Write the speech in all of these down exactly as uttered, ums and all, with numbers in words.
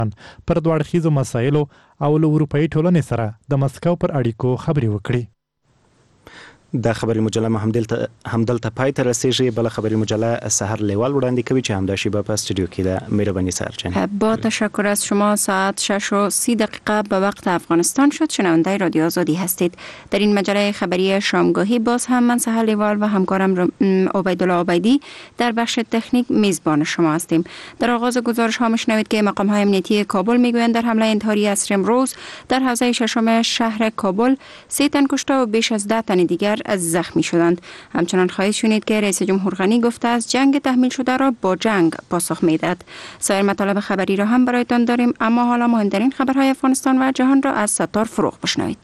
پر دوه اړخیزو مسایلو او له اروپایي ټولنې سره د مسکو پر اړیکو خبرې وکړي. د خبری مجله همدلته همدلته پای ته رسیږي. بل خبری مجله سحر لیوال وړاندې کوي چې همدا شیبه په استودیو کې ده. مهرباني سرجان. با تشکر از شما. ساعت شش و سی دقیقه به وقت افغانستان شد. شنونده رادیو آزادی هستید. در این مجله خبری شامگاهی باز هم من سحر لیوال و همکارم عبیدالله عبیدی در بخش تکنیک میزبان شما هستیم. در آغاز گزارش ها میشنوید که مقام های امنیتی کابل میگویند در حمله انتحاری عصر امروز در حوزه ششم شهر کابل سه تن کشته و بیش از ده تن دیگر از زخمی شدند. همچنان خواهید شنید که رئیس جمهور غنی گفته است جنگ تحمیل شده را با جنگ پاسخ میدهد. سایر مطالب خبری را هم برایتان داریم، اما حالا مهمترین خبرهای افغانستان و جهان را از ستار فروغ بشنوید.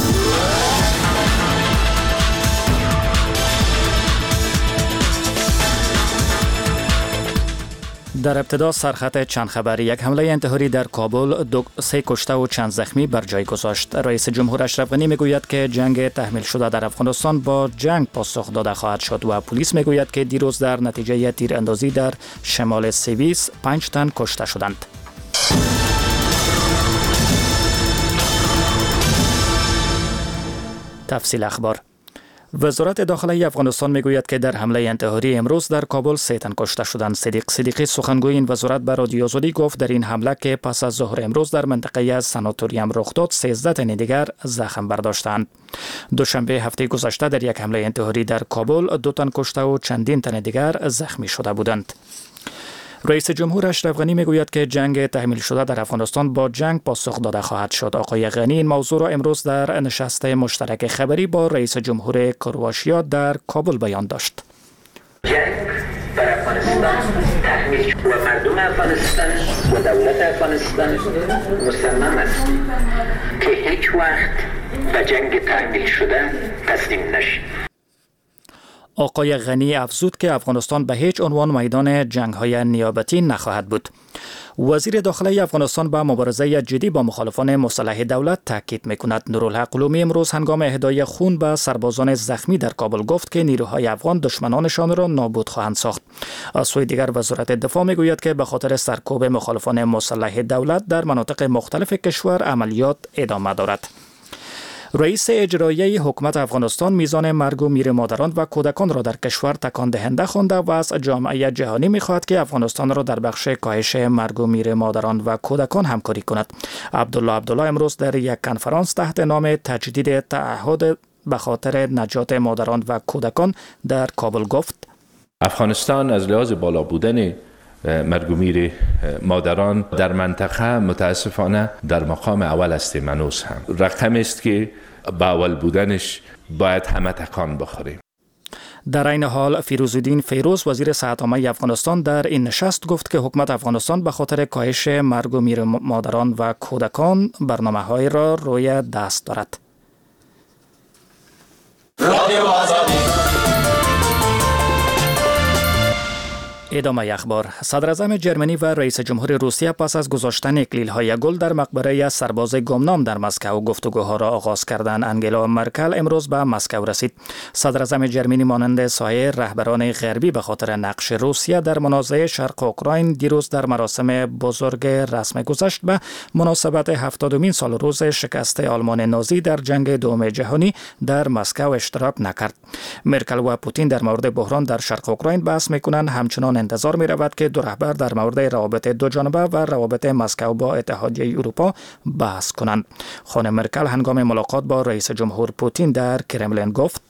در ابتدا سرخط چند خبری. یک حمله انتحاری در کابل، دو سه کشته و چند زخمی بر جای گذاشت. رئیس جمهور اشرف غنی میگوید که جنگ تحمیل شده در افغانستان با جنگ پاسخ داده خواهد شد و پلیس میگوید که دیروز در نتیجه تیراندازی در شمال سوئیس پنج تن کشته شدند. تفصیل اخبار. وزارت داخلی افغانستان میگوید که در حمله انتحاری امروز در کابل سه تن کشته شدند. صدیق صدیقی سخنگوی این وزارت به رادیو آزادی گفت در این حمله که پس از ظهر امروز در منطقه از ساناتوریوم رخ داد سیزده تن دیگر زخم برداشتند. دوشنبه هفته گذشته در یک حمله انتحاری در کابل دو تن کشته و چندین تن دیگر زخمی شده بودند. رئیس جمهور اشرف غنی میگوید که جنگ تحمیل شده در افغانستان با جنگ پاسخ داده خواهد شد. آقای غنی این موضوع را امروز در نشست مشترک خبری با رئیس جمهور کرواتیا در کابل بیان داشت. جنگ در افغانستان تحمیل و مردم افغانستان و دولت افغانستان مصمم است که هیچ وقت به جنگ تحمیل شده تسلیم نشد. آقای غنی افزود که افغانستان به هیچ عنوان میدان جنگ‌های نیابتی نخواهد بود. وزیر داخلی افغانستان به مبارزه جدی با مخالفان مسلح دولت تاکید می‌کند. نورالحق علومی امروز هنگام اهدای خون به سربازان زخمی در کابل گفت که نیروهای افغان دشمنانشان را نابود خواهند ساخت. از سوی دیگر وزارت دفاع میگوید که به خاطر سرکوب مخالفان مسلح دولت در مناطق مختلف کشور عملیات ادامه دارد. رئیس اجرایی حکومت افغانستان میزان مرگ و میر مادران و کودکان را در کشور تکان دهنده خوانده و از جامعه جهانی میخواهد که افغانستان را در بخش کاهش مرگ و میر مادران و کودکان همکاری کند. عبدالله عبدالله امروز در یک کنفرانس تحت نام تجدید تعهد به خاطر نجات مادران و کودکان در کابل گفت: افغانستان از لحاظ بالا بودن مرگ و میر مادران در منطقه متاسفانه در مقام اول است. منوس هم رقم است که با اول بودنش باید همه تکان بخوریم. در این حال فیروزالدین فیروز وزیر صحت عامه افغانستان در این نشست گفت که حکومت افغانستان به خاطر کاهش مرگ و میر مادران و کودکان برنامه‌های را روی دست دارد. رادیو آزادی. ادامه اخبار. صدر اعظم جرمنی و رئیس جمهور روسیه پس از گذاشتن اکلیل‌های گل در مقبره سرباز گمنام در مسکو گفتگوها را آغاز کردند. انگلا مرکل امروز به مسکو رسید. صدر اعظم جرمنی مانند سایر رهبران غربی به خاطر نقش روسیه در منازعه شرق اوکراین دیروز در مراسم بزرگ رسم گذشت به مناسبت هفتادمین سال روز شکست آلمان نازی در جنگ دوم جهانی در مسکو اشتراک نکرد. مرکل و پوتین در مورد بحران در شرق اوکراین بحث می‌کنند. همچنان انتظار می رود که دو رهبر در مورد روابط دو جانبه و روابط مسکو با اتحادیه اروپا بحث کنند. خانم مرکل هنگام ملاقات با رئیس جمهور پوتین در کرملین گفت: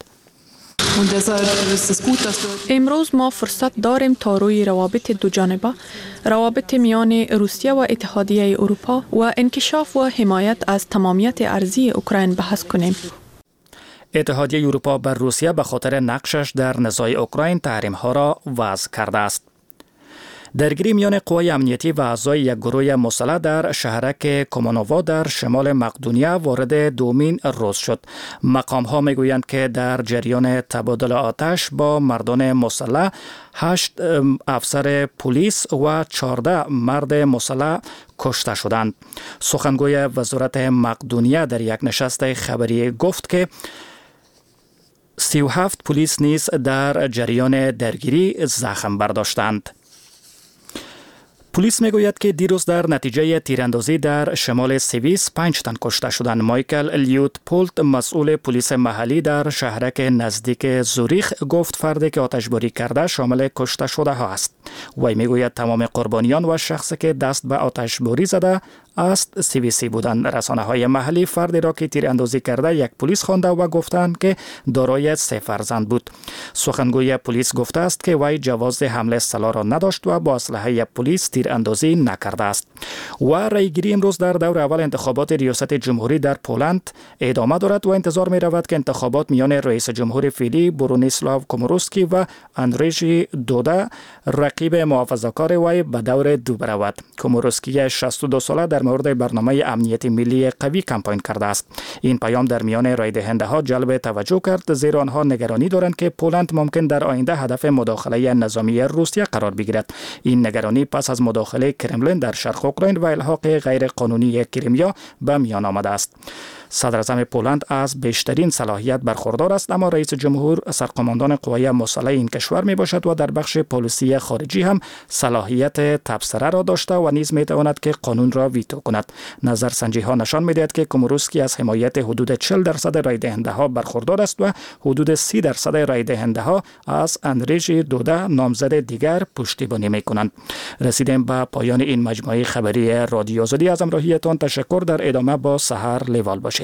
امروز ما فرصت داریم تا روی روابط دو جانبه، روابط میان روسیه و اتحادیه اروپا و انکشاف و حمایت از تمامیت ارضی اوکراین بحث کنیم. اتحادیه اروپا بر روسیه به خاطر نقشش در نزاع اوکراین تحریم‌ها را وضع کرده است. درگیری میان قوای امنیتی و اعضای یک گروه مسلح در شهرک کومانووا در شمال مقدونیه وارد دومین روز شد. مقام‌ها میگویند که در جریان تبادل آتش با مردان مسلح هشت افسر پلیس و چهارده مرد مسلح کشته شدند. سخنگوی وزارت مقدونیه در یک نشست خبری گفت که سی و هفت پلیس نیز در جریان درگیری زخم برداشتند. پلیس میگوید که دیروز در نتیجه تیراندازی در شمال سوئیس پنج تن کشته شدند. مایکل لیوتپولت مسئول پلیس محلی در شهرک نزدیک زوریخ گفت فردی که آتشباری کرده شامل کشته شده ها است. وی میگوید تمام قربانیان و شخصی که دست به آتشباری زده است سوئیسی بودند. رسانه های محلی فردی را که تیراندازی کرده یک پلیس خوانده و گفتند که دارای سه فرزند بود. سخنگوی پلیس گفته است که وی جواز حمل سلاح را نداشت و با اسلحه پلیس تیراندازی نکرده است. و رایگیری امروز در دور اول انتخابات ریاست جمهوری در پولند ادامه دارد و انتظار می رود که انتخابات میان رئیس جمهور فعلی برونیسلاو کوموروسکی و اندریژی دودا رقیب محافظه‌کار وی به دور دو برود. کوموروسکی شصت و دو ساله در مورد برنامه امنیت ملی قوی کمپاین کرده است. این پیام در میان رای دهنده ها جلب توجه کرد، زیرا آنها نگرانی دارند که پولند ممکن در آینده هدف مداخله نظامی روسیه قرار بگیرد. این نگرانی پس از مداخله کرملین در شرق اوکراین و الحاق غیر قانونی کریمیا به میان آمده است. صدر اعظم پولند از بیشترین صلاحیت برخوردار است، اما رئیس جمهور سرقماندان قوای مسلح این کشور می باشد و در بخش پالیسی خارجی هم صلاحیت تبصره را داشته و نیز می تواند که قانون را ویتو کند. نظرسنجی ها نشان می دهد که کوموروسکی از حمایت حدود چهل درصد رای دهنده ها برخوردار است و حدود سی درصد رای دهنده ها از اندریژی دودا نامزد دیگر پشتیبانی می کنند. رسیدیم به پایان این مجموعه خبری رادیو آزادی. از همراهیتان تشکر. در ادامه با سحر لیوال باشید.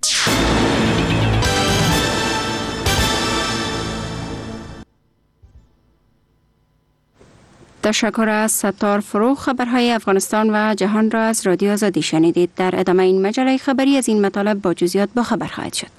تشکر از ستار فروغ. خبرهای افغانستان و جهان را از رادیو آزادی شنیدید. در ادامه این مجله خبری از این مطالب با جزئیات با خبر خواهد شد.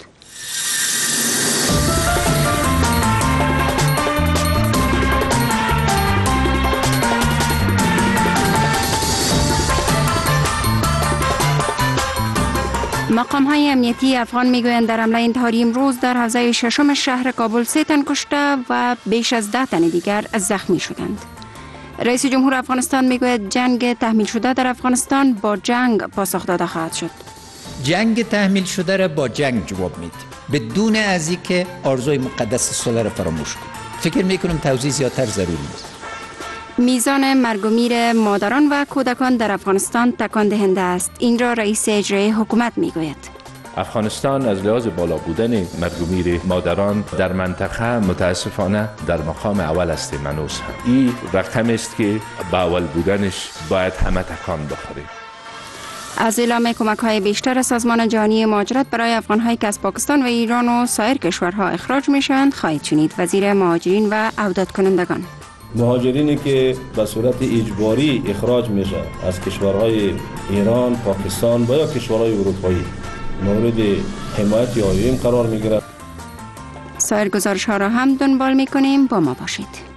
مقام های امنیتی افغان میگویند در حمله انتحاری امروز در حوزه ششم شهر کابل سه تن کشته و بیش از ده تن دیگر زخمی شدند. رئیس جمهور افغانستان میگوید جنگ تحمیل شده در افغانستان با جنگ پاسخ داده خواهد شد. جنگ تحمیل شده را با جنگ جواب میدیم، بدون از اینکه آرزوی مقدس صلح را فراموش کنیم. فکر میکنم توضیح زیادتر ضروری نیست. میزان مرگ و میر مادران و کودکان در افغانستان تکان دهنده است. این را رئیس اجرایی حکومت میگوید. افغانستان از لحاظ بالا بودن مرگ و میر مادران در منطقه متاسفانه در مقام اول است. منوس هم این رقم است که با اول بودنش باید همه تکان بخوره. از اعلام کمک های بیشتر سازمان جهانی مهاجرت برای افغان هایی که از پاکستان و ایران و سایر کشورها اخراج میشوند خواهید شنید. وزیر مهاجرین و اعداد کنندگان: مهاجرینی که به صورت اجباری اخراج میشه از کشورهای ایران، پاکستان و یا کشورهای اروپایی مورد حمایت آیوم قرار میگیرد. سایر گزارش ها را هم دنبال میکنیم. با ما باشید.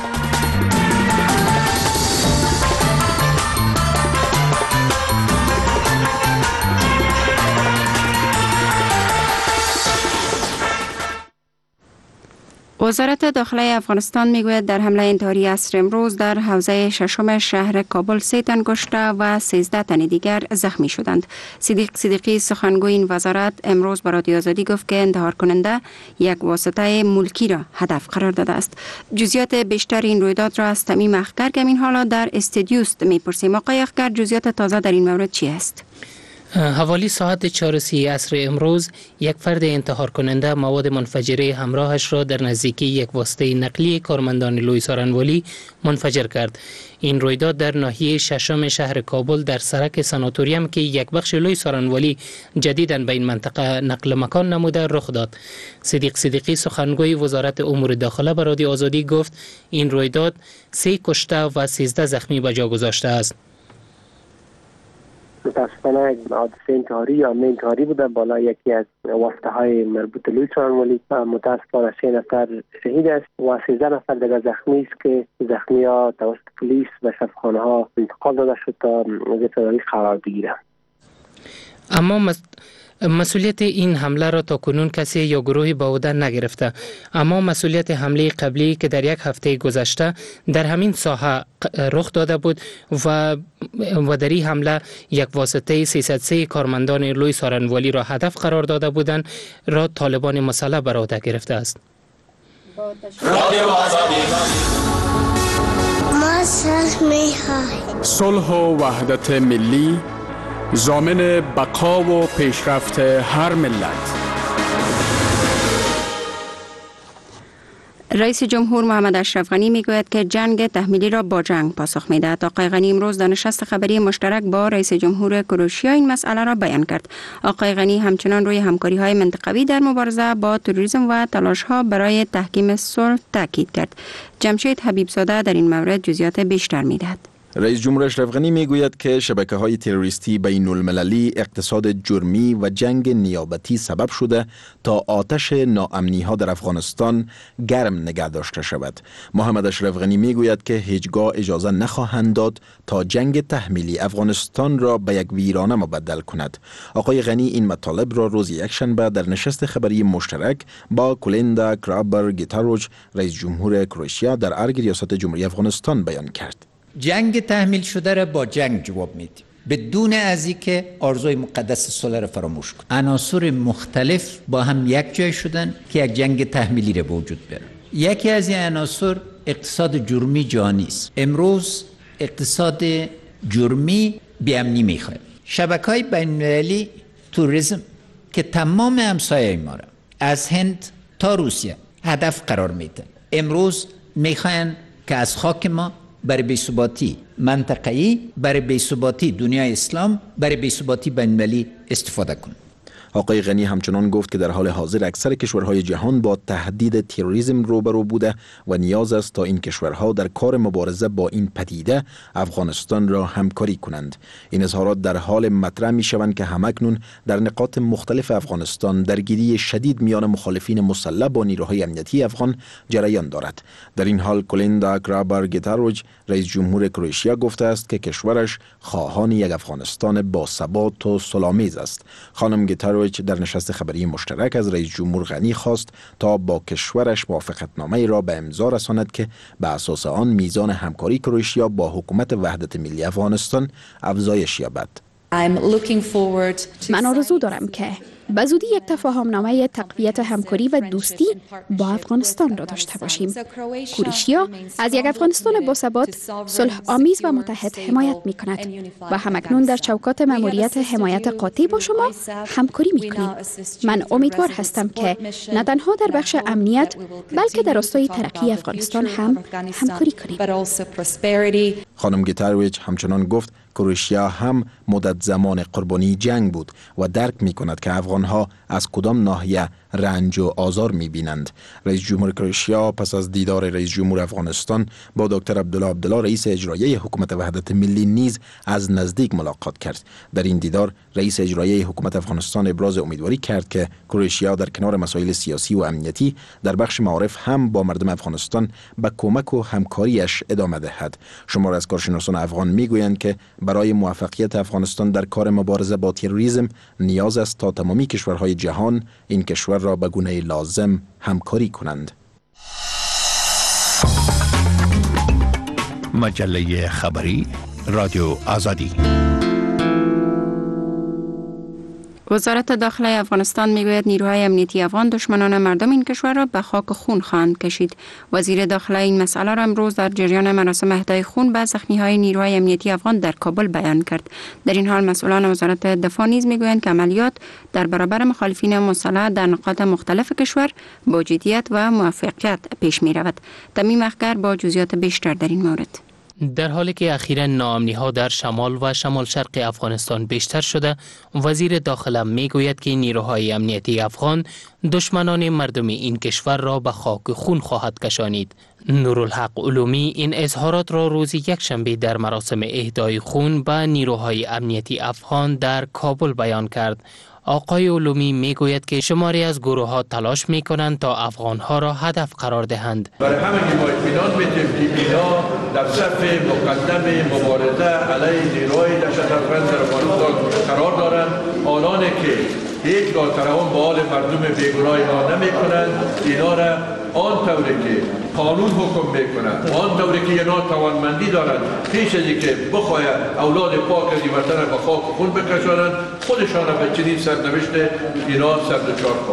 وزارت داخله افغانستان میگوید در حمله انتحاری عصر امروز در حوزه ششم شهر کابل سه تن کشته و سیزده تن دیگر زخمی شدند. صدیق صدیقی سخنگوی این وزارت امروز به رادیو آزادی گفت که انتحار کننده یک واسطه ملکی را هدف قرار داده است. جزئیات بیشتر این رویداد را از تمیم اخگر که این حالا در استودیوست میپرسیم. آقای اخگر، جزئیات تازه در این مورد چی است؟ حوالی ساعت چهار و سی عصر امروز یک فرد انتحار کننده مواد منفجره همراهش را در نزدیکی یک واسطه نقلیه کارمندان لوی سارنوالی منفجر کرد. این رویداد در ناحیه ششم شهر کابل در سرک ساناتوریم که یک بخش لوی سارنوالی جدیداً به این منطقه نقل مکان نموده رخ داد. صدیق صدیقی سخنگوی وزارت امور داخله به رادیو آزادی گفت این رویداد سه کشته و سیزده زخمی به جا گذاشته است. متاسفانه حادثه انتحاری یا حمله انتحاری بوده بالا یکی از واسطه های مربوط به لوی سارنوالی. متاسفانه سه نفر شهید است و سیزده نفر دیگر زخمی است که زخمی ها توسط پلیس و شفاخانه ها انتقال داده شد تا وضعیت اداری قرار بگیرد. اما مس... مسئولیت این حمله را تا کنون کسی یا گروهی به عهده نگرفته، اما مسئولیت حمله قبلی که در یک هفته گذشته در همین ساحه رخ داده بود و و در این حمله یک واسطه سیصد و سه کارمندان لوی سارنوالی را هدف قرار داده بودند را طالبان مسلح بر عهده گرفته است. ما صلح میخوای. صلح و وحدت ملی ضامن بقا و پیشرفت هر ملت. رئیس جمهور محمد اشرف غنی میگوید که جنگ تحمیلی را با جنگ پاسخ میدهد. آقای غنی امروز در نشست خبری مشترک با رئیس جمهور کروشیا این مسئله را بیان کرد. آقای غنی همچنان روی همکاری های منطقوی در مبارزه با تروریسم و تلاش ها برای تحکیم صلح تاکید کرد. جمشید حبیبزاده در این مورد جزئیات بیشتر میدهد. رئیس جمهور اشرف غنی میگوید که شبکه‌های تروریستی بین المللی اقتصاد جرمی و جنگ نیابتی سبب شده تا آتش ناامنی‌ها در افغانستان گرم نگه داشته شود. محمد اشرف غنی میگوید که هیچگاه اجازه نخواهند داد تا جنگ تحمیلی افغانستان را به یک ویرانه مبدل کند. آقای غنی این مطالب را روز یکشنبه در نشست خبری مشترک با کولیندا کرابر گیتاروچ رئیس جمهور کروشیا در ارگ ریاست جمهوری افغانستان بیان کرد. جنگ تحمیل شده را با جنگ جواب میدیم، بدون از اینکه آرزوی مقدس صلح را فراموش کنیم. عناصر مختلف با هم یک جای شدن که یک جنگ تحمیلی را به وجود بیارن. یکی از این عناصر اقتصاد جرمی جهانی است. امروز اقتصاد جرمی بی‌امنی میخواد. شبکه‌های بین‌المللی توریسم که تمام همسایه‌های ما را از هند تا روسیه هدف قرار میدن، امروز میخواین که از خاک ما برای بی‌ثباتی منطقه‌ای، برای بی‌ثباتی دنیای اسلام، برای بی‌ثباتی بین‌المللی استفاده کنند. آقای غنی همچنان گفت که در حال حاضر اکثر کشورهای جهان با تهدید تروریسم روبرو بوده و نیاز است تا این کشورها در کار مبارزه با این پدیده افغانستان را همکاری کنند. این اظهارات در حال مطرح می شوند که همکنون در نقاط مختلف افغانستان درگیری شدید میان مخالفین مسلح با نیروهای امنیتی افغان جریان دارد. در این حال کولیندا کرابر گیتاروچ رئیس جمهور کروشیا گفته است که کشورش خواهان یک افغانستان با ثبات و صلح‌آمیز است. خانم گیتاروچ در نشست خبری مشترک از رئیس جمهور غنی خواست تا با کشورش موافقتنامه را به امضا رساند که به اساس آن میزان همکاری کروشیا با حکومت وحدت ملی افغانستان افزایش یابد. من آرزو دارم که به زودی یک تفاهم نامه تقویت همکاری و دوستی با افغانستان را داشته باشیم. کروشیا از یک افغانستان با ثبات، صلح آمیز و متحد حمایت می کند و همکنون در چوکات مأموریت حمایت قاطع با شما همکاری می کنیم. من امیدوار هستم که نه تنها در بخش امنیت بلکه در راستای ترقی افغانستان هم همکاری کنیم. خانم گیتاروچ همچنان گفت کروشیا هم مدت زمان قربانی جنگ بود و درک می کند که افغانها از کدام ناحیه رنج و آزار می بینند. رئیس جمهور کروشیا پس از دیدار رئیس جمهور افغانستان با دکتر عبدالله عبدالله رئیس اجرایی حکومت وحدت ملی نیز از نزدیک ملاقات کرد. در این دیدار رئیس اجرایی حکومت افغانستان ابراز امیدواری کرد که کروشیا در کنار مسائل سیاسی و امنیتی در بخش معارف هم با مردم افغانستان به کمک و همکاریش ادامه دهد. شمار از کارشناسان افغان میگویند که برای موفقیت افغانستان در کار مبارزه با تروریسم نیاز است تا تمامی کشورهای جهان این کشور را به گونه لازم همکاری کنند. مجله خبری رادیو آزادی. وزارت داخله افغانستان میگوید نیروهای امنیتی افغان دشمنان مردم این کشور را به خاک خون خواهند کشید. وزیر داخله این مسئله را امروز در جریان مراسم اهدای خون به زخمی‌های نیروهای امنیتی افغان در کابل بیان کرد. در این حال مسئولان وزارت دفاع نیز میگویند که عملیات در برابر مخالفین مسلح در نقاط مختلف کشور با جدیت و موفقیت پیش می‌رود. تمیم اخگر با جزئیات بیشتر در این مورد. در حالی که اخیراً ناامنی‌ها در شمال و شمال شرق افغانستان بیشتر شده، وزیر داخله میگوید که نیروهای امنیتی افغان دشمنان مردم این کشور را به خاک خون خواهد کشانید. نورالحق علومی این اظهارات را روز یکشنبه در مراسم اهدای خون به نیروهای امنیتی افغان در کابل بیان کرد. آقای علومی میگوید که شماری از گروه ها تلاش می کنند تا افغان ها را هدف قرار دهند. برای همین ما اطمینان میدیم که اینا در صف مقدم مبارزه علیه نیروهای دهشت‌افکن در افغانستان قرار دارند. آنانی که هیچگاه ترحم به حال مردم بیگناه اینا نمی کنند، اینا را آن طوری که قانون حکم میکنند، آن طوری که اینا توانمندی دارند پیش از اینکه بخواهد اولاد پاک از این وطن به خاک خون بکشانند، خودشان را به چنین سرنوشت اینا سر دچار خواهد کرد.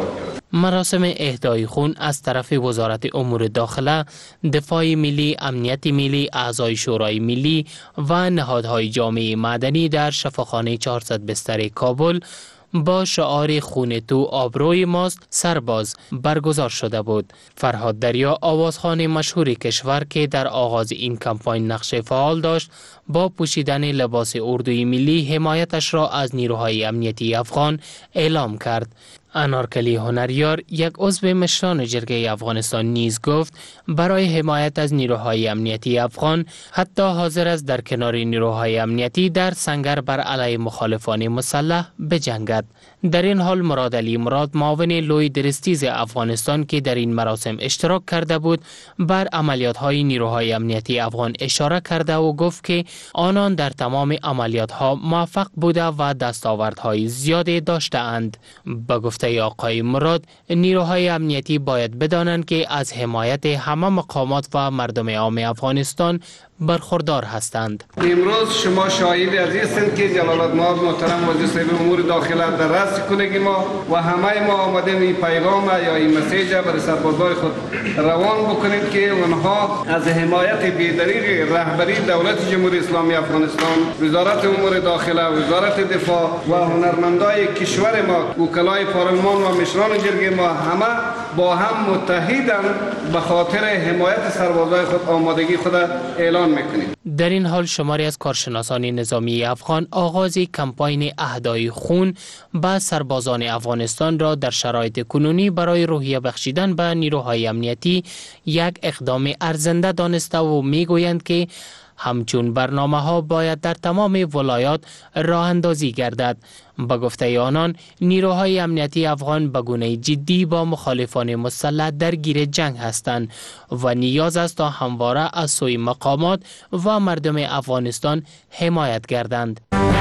مراسم اهدای خون از طرف وزارت امور داخله، دفاع ملی، امنیت ملی، اعضای شورای ملی و نهادهای جامعه مدنی در شفاخانه چهارصد بستر کابل با شعار خون تو آبروی ماست سرباز برگزار شده بود. فرهاد دریا، آوازخوان مشهور کشور که در آغاز این کمپاین نقش فعال داشت، با پوشیدن لباس اردوی ملی حمایتش را از نیروهای امنیتی افغان اعلام کرد. انارکلی هنریار، یک عضو مشران جرگه افغانستان، نیز گفت برای حمایت از نیروهای امنیتی افغان حتی حاضر است در کنار نیروهای امنیتی در سنگر بر علیه مخالفان مسلح بجنگد. در این حال مراد علی مراد، معاون لوی درستیز افغانستان که در این مراسم اشتراک کرده بود، بر عملیات‌های نیروهای امنیتی افغان اشاره کرده و گفت که آنان در تمام عملیات‌ها موفق بوده و دستاوردهای زیادی داشته‌اند. با گفته آقای مراد، نیروهای امنیتی باید بدانند که از حمایت همه مقامات و مردم عام افغانستان برخوردار هستند. امروز شما شاهد از هستند که جلال العاده محترم وزیر صاحب امور داخله در رأس کنگی ما و همه ما آمدیم این پیغام یا این مسیج برای سربازای خود روان بکنید که اونها از حمایت بی‌دریغ رهبری دولت جمهوری اسلامی افغانستان، وزارت امور داخله، وزارت دفاع و هنرمندای کشور ما، وکلای پارلمان و مشران جرگه ما همه با هم متحدند به خاطر حمایت سربازای خود آمادگی خود اعلان میکنیم. در این حال شماری از کارشناسان نظامی افغان آغاز کمپاین اهدای خون به سربازان افغانستان را در شرایط کنونی برای روحیه بخشیدن به نیروهای امنیتی یک اقدام ارزنده دانسته و میگویند که همچون برنامه ها باید در تمام ولایات راه اندازی گردد. با گفته آنان، نیروهای امنیتی افغان به گونه جدی با مخالفان مسلح درگیر جنگ هستند و نیاز است تا همواره از سوی مقامات و مردم افغانستان حمایت گردند.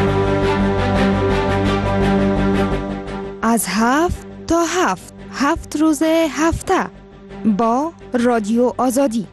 از هفت تا هفت هفت روز هفته با رادیو آزادی.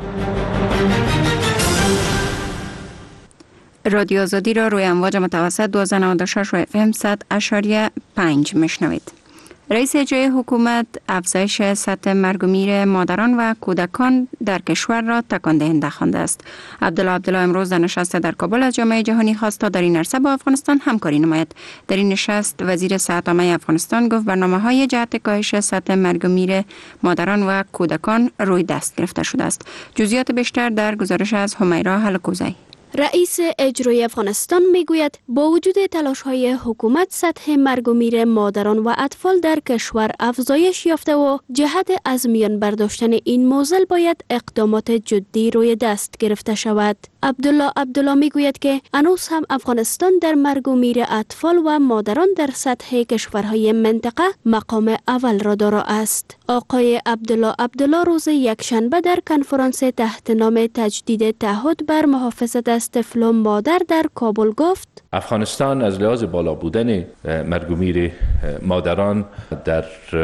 رادیو آزادی را روی امواج متوسط دویست و نود و شش و اف ام صد اشاریه پنج میشنوید. رئیس اجرایی حکومت افزایش سطح مرگ و میر مادران و کودکان در کشور را تکان دهنده خوانده است. عبدالله عبدالله امروز در نشست در کابل از جامعه جهانی خواست تا در این عرصه با افغانستان همکاری نماید. در این نشست وزیر صحت عامه افغانستان گفت برنامه‌های جهت کاهش سطح مرگ و میر مادران و کودکان روی دست گرفته شده است. جزئیات بیشتر در گزارش از همیرا حلقوزی. رئیس اجرایی افغانستان میگوید با وجود تلاش‌های حکومت سطح مرگ و میر مادران و اطفال در کشور افزایش یافته و جهت از میان برداشتن این معضل باید اقدامات جدی روی دست گرفته شود. عبدالله عبدالله میگوید که هنوز هم افغانستان در مرگ و میر اطفال و مادران در سطح کشورهای منطقه مقام اول را دارا است. آقای عبدالله عبدالله روز یکشنبه در کنفرانس تحت نام تجدید تعهد بر محافظت از طفل و مادر در کابل گفت افغانستان از لحاظ بالا بودن مرگ و میر مادران در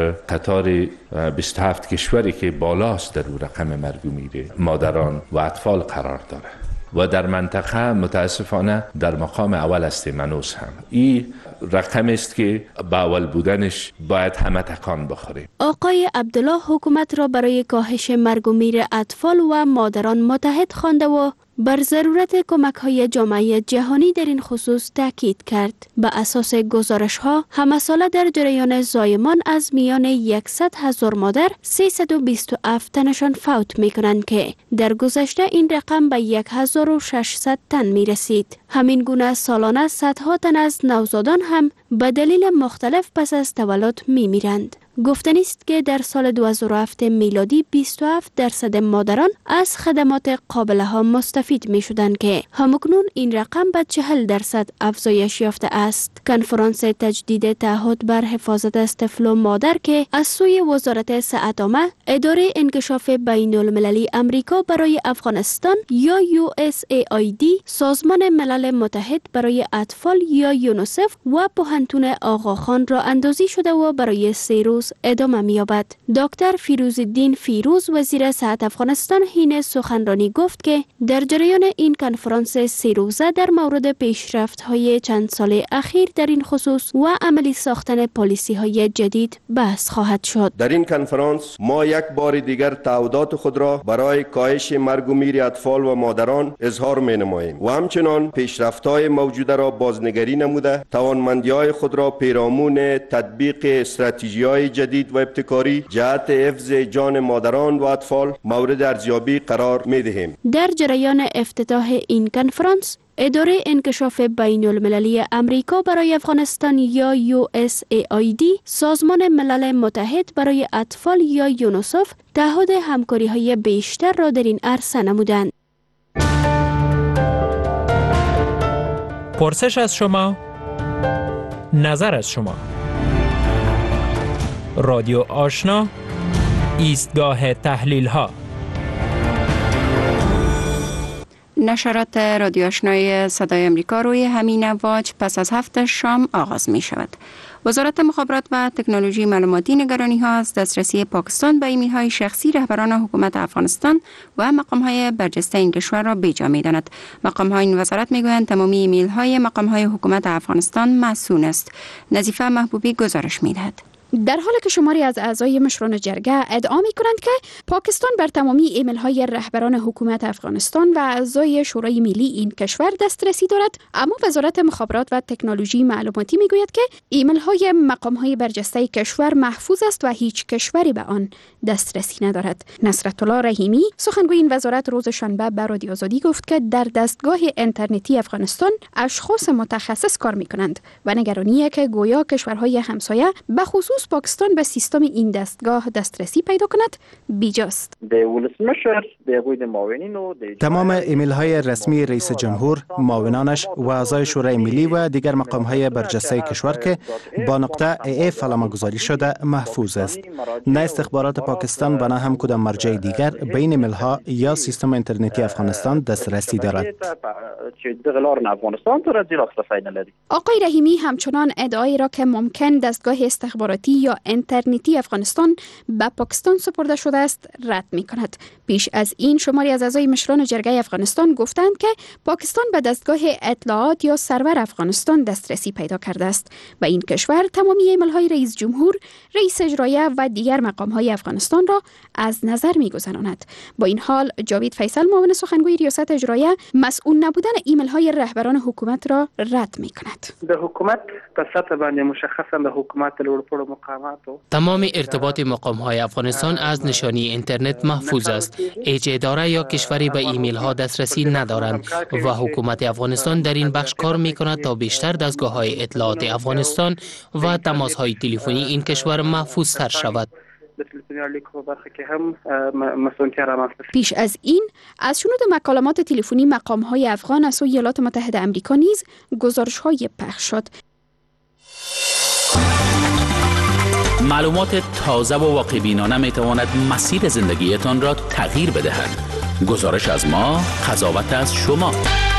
قطار بیست و هفت کشوری که بالاست در اون رقم مرگ و میر مادران و اطفال قرار داره و در منطقه متاسفانه در مقام اول است. منوس هم این رقم است که با اول بودنش باید همه تکان بخوره. آقای عبدالله حکومت را برای کاهش مرگ و میر اطفال و مادران متحد خوانده و بر ضرورت کمک‌های جامعه جهانی در این خصوص تاکید کرد. به اساس گزارش‌ها همه ساله در جریان زایمان از میان صد هزار مادر سیصد و بیست و هفت تنشان فوت می‌کنند که در گذشته این رقم به هزار و ششصد تن می‌رسید. همین گونه سالانه صدها تن از نوزادان هم به دلیل مختلف پس از تولد می‌میرند. گفتنی است که در سال دو هزار و هفت میلادی بیست و هفت درصد مادران از خدمات قابله ها مستفید می شدند که همکنون این رقم به چهل درصد افزایش یافته است. کنفرانس تجدید تعهد بر حفاظت از طفل و مادر که از سوی وزارت صحت عامه، اداره انکشاف بین المللی امریکا برای افغانستان یا یو اس ای آی دی، سازمان ملل متحد برای اطفال یا یونیسف و پوهنتون آقاخان را اندازی شده و برای سه روز خصوص ادامه می‌یابد. دکتر فیروزالدین فیروز وزیر صحت افغانستان حین سخنرانی گفت که در جریان این کنفرانس سه روزه در مورد پیشرفت‌های چند سال اخیر در این خصوص و عملی ساختن پالیسی‌های جدید بحث خواهد شد. در این کنفرانس ما یک بار دیگر تعهدات خود را برای کاهش مرگ و میر اطفال و مادران اظهار می‌نماییم و همچنان پیشرفت‌های موجوده را بازنگری نموده توانمندی‌های خود را پیرامون تطبیق استراتژی‌های جدید و ابتکاری جهت حفظ جان مادران و اطفال مورد ارزیابی قرار می‌دهیم. در جریان افتتاح این کنفرانس اداره انکشاف بین المللی امریکا برای افغانستان یا یو اس ای آی دی، سازمان ملل متحد برای اطفال یا یونیسف تعهد همکاری‌های بیشتر را در این عرصه نمودند. پرسش از شما، نظر از شما. رادیو آشنا، ایستگاه تحلیل ها. نشرات رادیو آشنای صدای امریکا روی همین امواج پس از هفت شام آغاز می شود. وزارت مخابرات و تکنولوژی معلوماتی نگرانی ها از دسترسی پاکستان به ایمیل های شخصی رهبران حکومت افغانستان و مقام های برجسته این کشور را بیجا می داند. مقام های این وزارت می گویند تمامی ایمیل های مقام های حکومت افغانستان مسئول است. نظیفه محبوبی گزارش می دهد. در حالی که شماری از اعضای مشران جرگه ادعا می کنند که پاکستان بر تمامی ایمیل های رهبران حکومت افغانستان و اعضای شورای ملی این کشور دسترسی دارد، اما وزارت مخابرات و تکنولوژی معلوماتی می گوید که ایمیل های مقام های برجسته کشور محفوظ است و هیچ کشوری به آن دسترسی ندارد. نصرت الله رحیمی سخنگوی این وزارت روز شنبه به رادیو آزادی گفت که در دستگاه اینترنتی افغانستان اشخاص متخصص کار می کنند و نگرانیه که گویا کشورهای همسایه به خصوص پاکستان به سیستم این دستگاه دسترسی پیدا کند بیجاست. تمام ایمیل های رسمی رئیس جمهور، معاونانش و اعضای شورای ملی و دیگر مقام های برجسته کشور که با نقطه ای اف علامه گذاری شده محفوظ است. نه استخبارات پاکستان و نه هم کدام مرجع دیگر به این ایمیل ها یا سیستم اینترنتی افغانستان دسترسی دارد. آقای رحیمی همچنان ادعای را که ممکن دستگاه استخباراتی یا اینترنتی افغانستان به پاکستان سپرده شده است رد می کند. پیش از این شماری از اعضای مشران جرگه افغانستان گفتند که پاکستان به دستگاه اطلاعات یا سرور افغانستان دسترسی پیدا کرده است و این کشور تمامی ایمیل های رئیس جمهور، رئیس اجرایه و دیگر مقام های افغانستان را از نظر می گذراند. با این حال جاوید فیصل معاون سخنگوی ریاست اجرایه مسئول نبودن ایمیل های رهبران حکومت را رد می کند. د حکومت په سطح باندې مشخصا د حکومت لوړ مقاماتو تمام ارتباط مقام های افغانستان از نشانی اینترنت محفوظ است. هیچ اداره یا کشوری به ایمیل ها دسترسی ندارند و حکومت افغانستان در این بخش کار می کند تا بیشتر دستگاه های اطلاعات افغانستان و تماس های تلفنی این کشور محفوظ تر شود. پیش از این از شنود مکالمات تلفنی مقام های افغان از سوی ایالات متحده آمریکا نیز گزارش های پخش شد. معلومات تازه و واقع بینانه می تواند مسیر زندگیتان را تغییر بدهد. گزارش از ما، قضاوت از شما.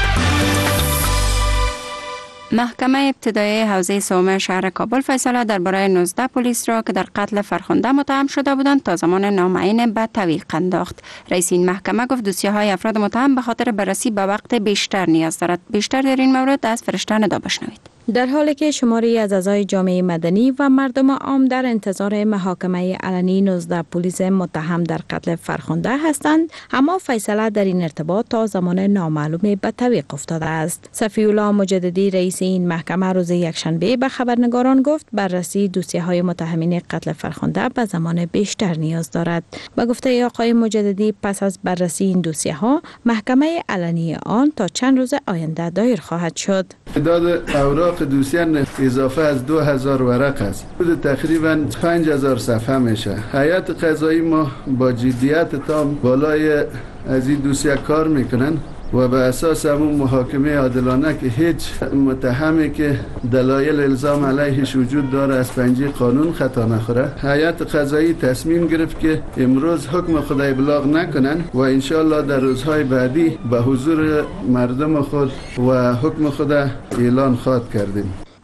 محکمه ابتدایی حوزه سوم شهر کابل فیصله درباره نوزده پلیس را که در قتل فرخنده متهم شده بودند تا زمان نامعین به تعویق انداخت. رئیس این محکمه گفت دوسیه‌های افراد متهم به خاطر بررسی به وقت بیشتر نیاز دارد. بیشتر در این مورد از فرشته ندا بشنوید. در حالی که شماری از اعضای جامعه مدنی و مردم عام در انتظار محاکمه علنی نوزده پلیس متهم در قتل فرخنده هستند، اما فیصله در این ارتباط تا زمان نامعلوم به تعویق افتاده است. صفی الله مجددی رئیس این محکمه روز یکشنبه به خبرنگاران گفت بررسی دوسیه‌های متهمین قتل فرخنده به زمان بیشتر نیاز دارد. به گفته آقای مجددی پس از بررسی این دوسیه‌ها محکمه علنی آن تا چند روز آینده دایر خواهد شد. تعداد اوراق دوسیه اضافه از دو هزار ورق است. حدود تقریبا پنج هزار صفحه میشه. هیئت قضایی ما با جدیت تام بالای از این دوسیه کار میکنن و به اساس همون محاکمه عادلانه که هیچ متهمی که دلایل الزام علیهش وجود داره از پنجه قانون خطا نخوره، هیئت قضایی تصمیم گرفت که امروز حکم خود ابلاغ نکنن و انشالله در روزهای بعدی به حضور مردم خود و حکم خود اعلان خواهد کردیم.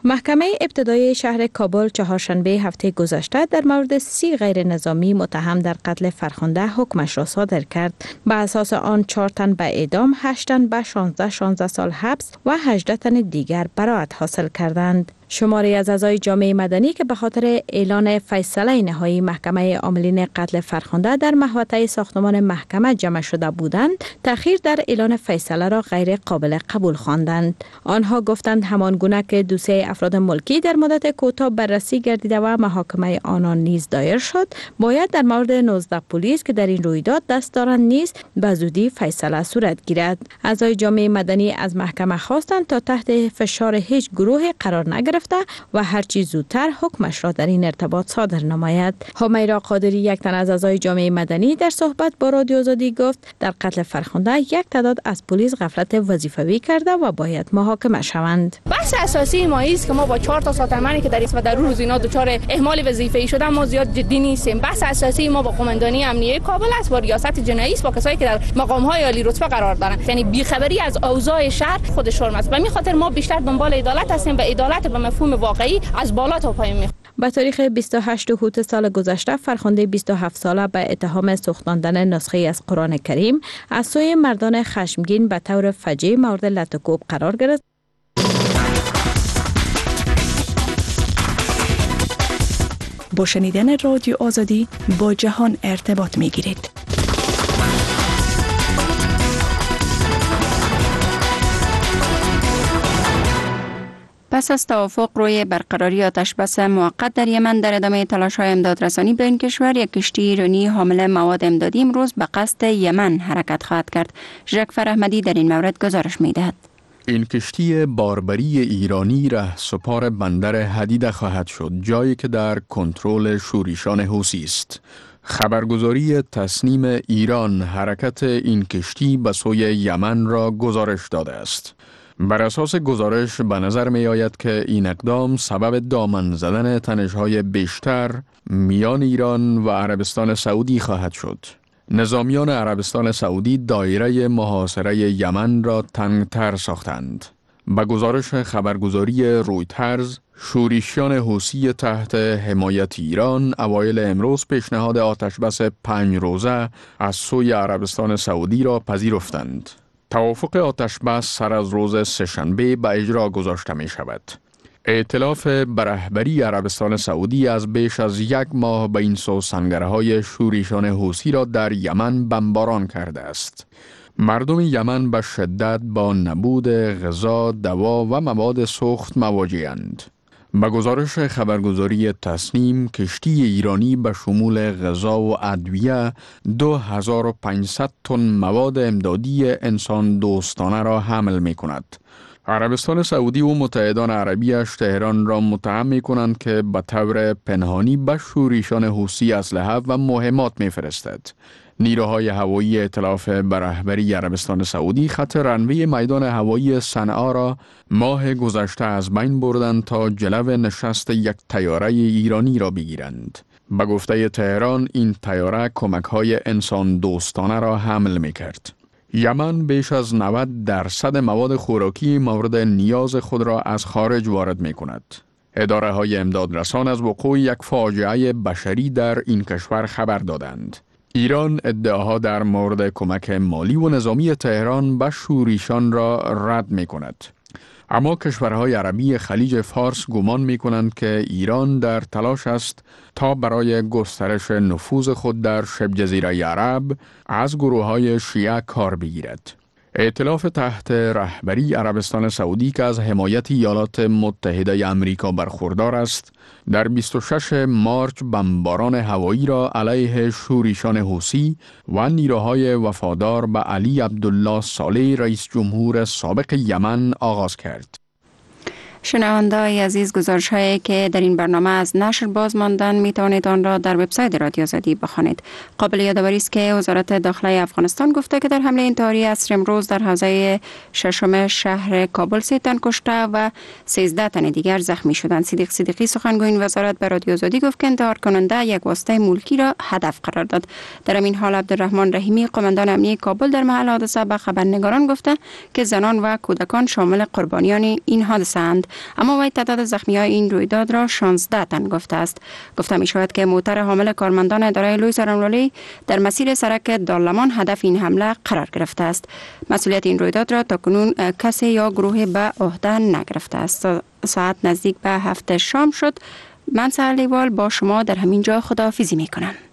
محکمه ابتدایی شهر کابل چهارشنبه هفته گذشته در مورد سی غیر نظامی متهم در قتل فرخنده حکمش را صادر کرد. به اساس آن چهار تن به اعدام، هشت تن به شانزده شانزده سال حبس و هجده تن دیگر براءت حاصل کردند. شماری از اعضای جامعه مدنی که به خاطر اعلان فیصله نهایی محکمه عاملین قتل فرخنده در محوطه ساختمان محکمه جمع شده بودند، تأخیر در اعلان فیصله را غیر قابل قبول خواندند. آنها گفتند همان گونه که دوسیه افراد ملکی در مدت کوتاه بررسی گردیده و محاکمه آنان نیز دایر شد، باید در مورد نوزده پلیس که در این رویداد دست دارند نیز به زودی فیصله صورت گیرد. اعضای جامعه مدنی از محکمه خواستند تا تحت فشار هیچ گروه قرار نگرفته و هرچی زودتر حکمش را در این ارتباط صادر نماید. همیرا قادری، یک تن از اعضای جامعه مدنی، در صحبت با رادیو آزادی گفت در قتل فرخنده یک تعداد از پلیس غفلت وظیفوی کرده و باید محاکمه شوند. بحث اساسی ما است که ما با چهار تا ساترمنی که در اسم در روز اینا دچار اهمال وظیفه‌ای شدن ما زیاد جدی نیستیم. بحث اساسی ما با قماندانی امنیه کابل است، با ریاست جنایی است، با کسایی که در مقام‌های عالی رتبه قرار دارند. یعنی بی‌خبری از اوضاع شهر خود شرم است و می خاطر ما بیشتر دنبال عدالت هستیم و عدالت به مفهوم واقعی از بالا تا پایین می. به تاریخ بیست و هشتم هوت سال گذشته فرخنده بیست و هفت ساله به اتهام سوختاندن نسخه از قرآن کریم از سوی مردان خشمگین به طور فجیع مورد لطوکوب قرار گرفت. با شنیدن رادیو آزادی با جهان ارتباط می گیرید. پس از توافق روی برقراری آتشبس موقت در یمن در ادامه تلاش‌های امدادرسانی به این کشور، یک کشتی ایرانی حامل مواد امدادی امروز به قصد یمن حرکت خواهد کرد. ژکفر احمدی در این مورد گزارش می‌دهد. این کشتی باربری ایرانی رهسپار بندر حدیده خواهد شد، جایی که در کنترل شوریشان حوثی است. خبرگزاری تسنیم ایران حرکت این کشتی به سوی یمن را گزارش داده است. بر اساس گزارش به نظر می آید که این اقدام سبب دامن زدن تنش‌های بیشتر میان ایران و عربستان سعودی خواهد شد. نظامیان عربستان سعودی دایره محاصره یمن را تنگتر ساختند. به گزارش خبرگزاری رویترز، شورشیان حوثی تحت حمایت ایران اوایل امروز پیشنهاد آتشبس پنج روزه از سوی عربستان سعودی را پذیرفتند. توافق آتشبس سر از روز سه‌شنبه به اجرا گذاشته می شود. ائتلاف به رهبری عربستان سعودی از بیش از یک ماه به این سو سنگرهای شورشیان حوثی را در یمن بمباران کرده است. مردم یمن به شدت با نبود غذا، دوا و مواد سوخت مواجه‌اند. به گزارش خبرگزاری تسنیم، کشتی ایرانی به شمول غذا و ادویه دو هزار و پانصد تن مواد امدادی انسان دوستانه را حمل می کند. عربستان سعودی و متحدان عربیش تهران را متهم می کنند که به طور پنهانی به شورشیان حوثی اسلحه و مهمات می فرستد. نیروهای هوایی ائتلاف به رهبری عربستان سعودی خط رنوی میدان هوایی صنعا را ماه گذشته از بین بردند تا جلو نشست یک طیاره ایرانی را بگیرند. به گفته تهران، این طیاره کمک‌های انسان دوستانه را حمل می‌کرد. یمن بیش از نود درصد مواد خوراکی مورد نیاز خود را از خارج وارد می‌کند. اداره های امدادرسان از وقوع یک فاجعه بشری در این کشور خبر دادند. ایران ادعاها در مورد کمک مالی و نظامی تهران به شورشیان را رد می کند. اما کشورهای عربی خلیج فارس گمان می کنند که ایران در تلاش است تا برای گسترش نفوذ خود در شبه جزیره عرب از گروه‌های شیعه کار بگیرد. ائتلاف تحت رهبری عربستان سعودی که از حمایت ایالات متحده آمریکا برخوردار است، در بیست و ششم مارس بمباران هوایی را علیه شورشیان حوثی و نیروهای وفادار به علی عبدالله صالح رئیس جمهور سابق یمن آغاز کرد. شنونده‌های عزیز، گزارش‌هایی که در این برنامه از نشر باز ماندن می توانید آن را در وبسایت رادیو آزادی بخوانید. قابل یادآوری است که وزارت داخله افغانستان گفته که در حمله انتحاری عصر امروز در حوزه ششم شهر کابل سه تن کشته و سیزده تن دیگر زخمی شدند. صدیق صدیقی سخنگوی این وزارت به رادیو آزادی گفت که انتحار کننده یک واسطه ملکی را هدف قرار داد. در این حال عبدالرحمن رحیمی قماندان امنیه کابل در محل حادثه به خبرنگاران گفته که زنان و کودکان شامل قربانیان این حادثه اند. اما وی تعداد زخمی های این رویداد را شانزده تن گفته است. گفته می شود که موتر حامل کارمندان اداره لوی سارنوالی در مسیر سرک دارلمان هدف این حمله قرار گرفته است. مسئولیت این رویداد را تاکنون کسی یا گروه به عهده نگرفته است. ساعت نزدیک به هفت شام شد. من سهر لیوال با شما در همین جا خداحافظی می کنم.